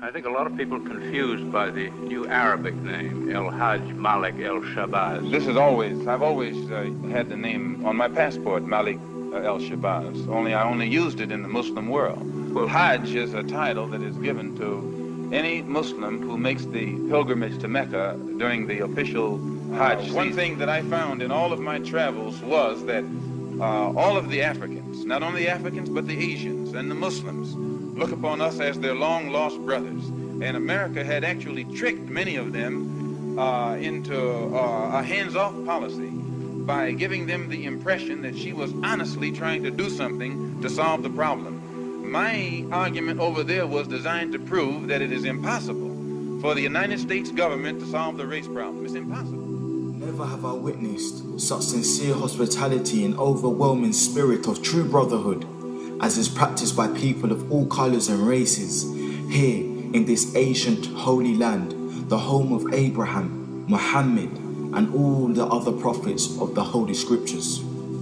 I think a lot of people confused by the new Arabic name, El-Hajj Malik El-Shabazz. I've always had the name on my passport, Malik El-Shabazz, only I only used it in the Muslim world. Well, Hajj is a title that is given to any Muslim who makes the pilgrimage to Mecca during the official Hajj season. One thing that I found in all of my travels was that all of the Africans, not only Africans, but the Asians and the Muslims, look upon us as their long-lost brothers. And America had actually tricked many of them into a hands-off policy by giving them the impression that she was honestly trying to do something to solve the problem. My argument over there was designed to prove that it is impossible for the United States government to solve the race problem. It's impossible. Never have I witnessed such sincere hospitality and overwhelming spirit of true brotherhood as is practiced by people of all colors and races here in this ancient holy land, the home of Abraham, Muhammad, and all the other prophets of the Holy Scriptures.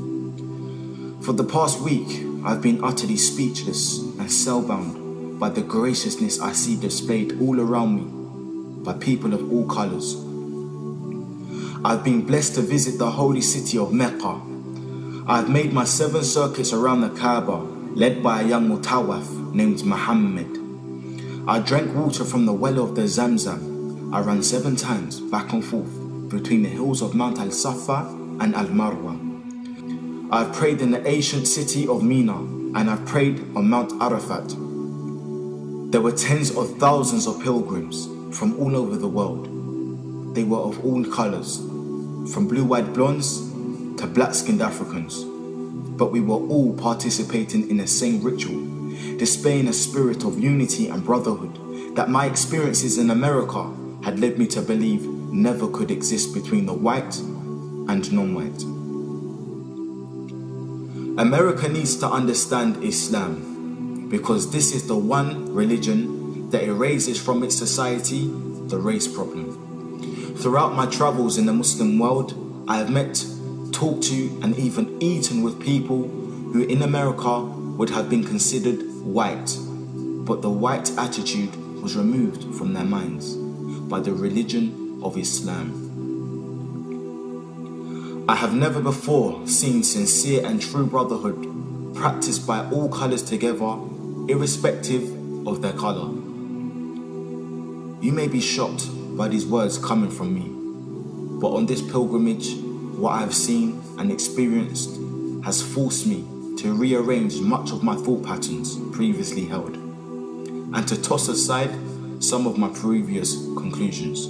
For the past week, I've been utterly speechless and spellbound by the graciousness I see displayed all around me by people of all colors. I've been blessed to visit the holy city of Mecca. I've made my 7 circuits around the Kaaba, led by a young Mutawaf named Muhammad. I drank water from the well of the Zamzam. I ran 7 times back and forth between the hills of Mount Al-Safa and Al-Marwa. I've prayed in the ancient city of Mina, and I've prayed on Mount Arafat. There were tens of thousands of pilgrims from all over the world. They were of all colors, from blue-eyed blondes to black-skinned Africans. But we were all participating in the same ritual, displaying a spirit of unity and brotherhood that my experiences in America had led me to believe never could exist between the white and non-white. America needs to understand Islam because this is the one religion that erases from its society the race problem. Throughout my travels in the Muslim world, I have met, talked to, and even eaten with people who in America would have been considered white, but the white attitude was removed from their minds by the religion of Islam. I have never before seen sincere and true brotherhood practiced by all colors together, irrespective of their color. You may be shocked by these words coming from me, but on this pilgrimage, what I have seen and experienced has forced me to rearrange much of my thought patterns previously held, and to toss aside some of my previous conclusions.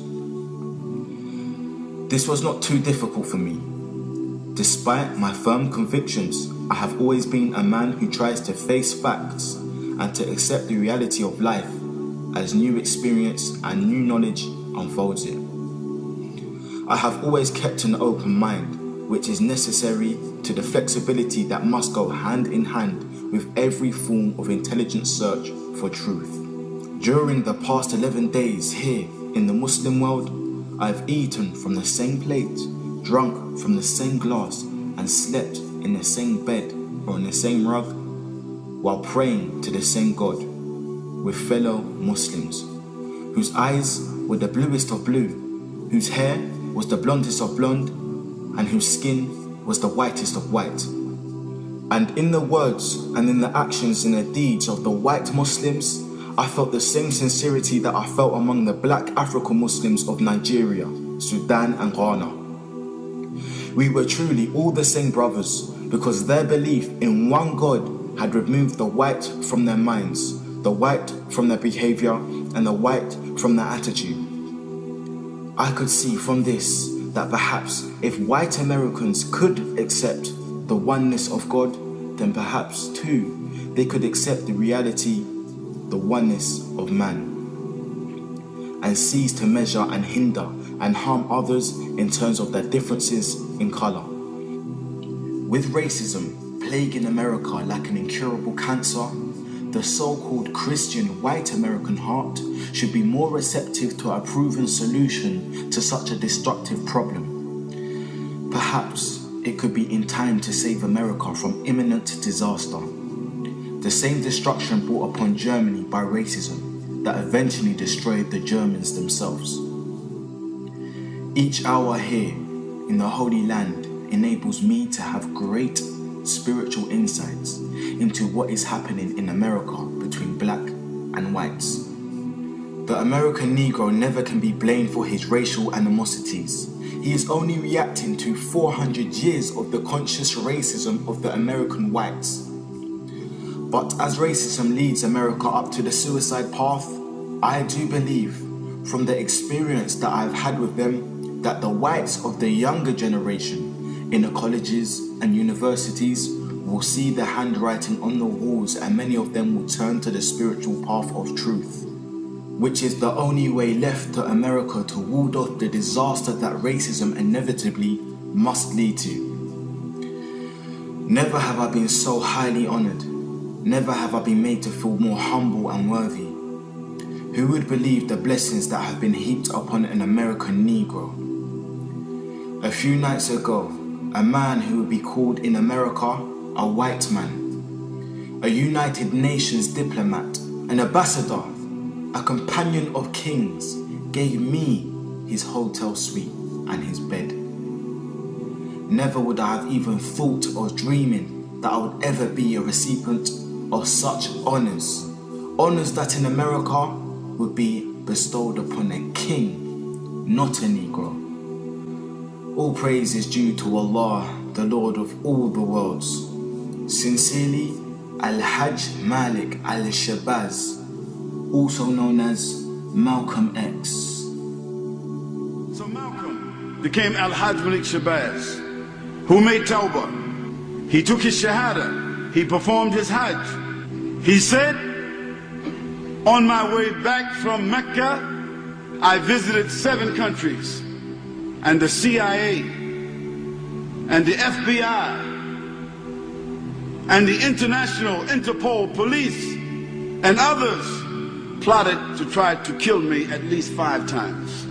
This was not too difficult for me. Despite my firm convictions, I have always been a man who tries to face facts and to accept the reality of life as new experience and new knowledge unfolds it. I have always kept an open mind, which is necessary to the flexibility that must go hand in hand with every form of intelligent search for truth. During the past 11 days here in the Muslim world, I have eaten from the same plate, drunk from the same glass, and slept in the same bed or on the same rug while praying to the same God with fellow Muslims whose eyes were the bluest of blue, whose hair was the blondest of blonde, and whose skin was the whitest of white. And in the words and in the actions and the deeds of the white Muslims, I felt the same sincerity that I felt among the black African Muslims of Nigeria, Sudan and Ghana. We were truly all the same brothers because their belief in one God had removed the white from their minds, the white from their behavior, and the white from their attitude. I could see from this that perhaps if white Americans could accept the oneness of God, then perhaps too they could accept the reality, the oneness of man, and cease to measure and hinder and harm others in terms of their differences in color. With racism plaguing America like an incurable cancer, the so-called Christian white American heart should be more receptive to a proven solution to such a destructive problem. Perhaps it could be in time to save America from imminent disaster. The same destruction brought upon Germany by racism that eventually destroyed the Germans themselves. Each hour here in the Holy Land enables me to have great spiritual insights into what is happening in America between black and whites. The American Negro never can be blamed for his racial animosities. He is only reacting to 400 years of the conscious racism of the American whites. But as racism leads America up to the suicide path, I do believe, from the experience that I've had with them, that the whites of the younger generation in the colleges and universities will see the handwriting on the walls, and many of them will turn to the spiritual path of truth, which is the only way left to America to ward off the disaster that racism inevitably must lead to. Never have I been so highly honored. Never have I been made to feel more humble and worthy. Who would believe the blessings that have been heaped upon an American Negro? A few nights ago, a man who would be called in America a white man, a United Nations diplomat, an ambassador, a companion of kings, gave me his hotel suite and his bed. Never would I have even thought or dreaming that I would ever be a recipient of such honors. Honors that in America would be bestowed upon a king, not a Negro. All praise is due to Allah, the Lord of all the worlds. Sincerely, Al-Hajj Malik Al-Shabazz, also known as Malcolm X. So Malcolm became Al-Hajj Malik Shabazz, who made Tawbah. He took his Shahada. He performed his Hajj. He said, on my way back from Mecca, I visited 7 countries, and the CIA, and the FBI, and the International Interpol Police, and others plotted to try to kill me at least 5 times.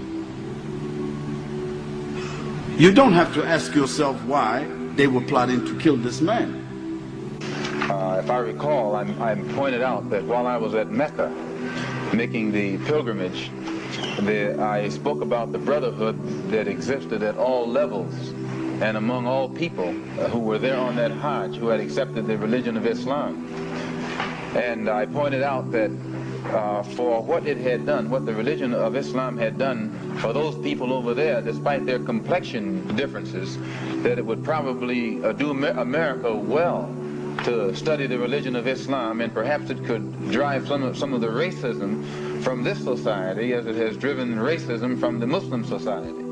You don't have to ask yourself why they were plotting to kill this man. If I recall, I pointed out that while I was at Mecca making the pilgrimage, I spoke about the brotherhood that existed at all levels and among all people who were there on that Hajj, who had accepted the religion of Islam. And I pointed out that for what it had done, what the religion of Islam had done for those people over there, despite their complexion differences, that it would probably do America well to study the religion of Islam, and perhaps it could drive some of the racism from this society as it has driven racism from the Muslim society.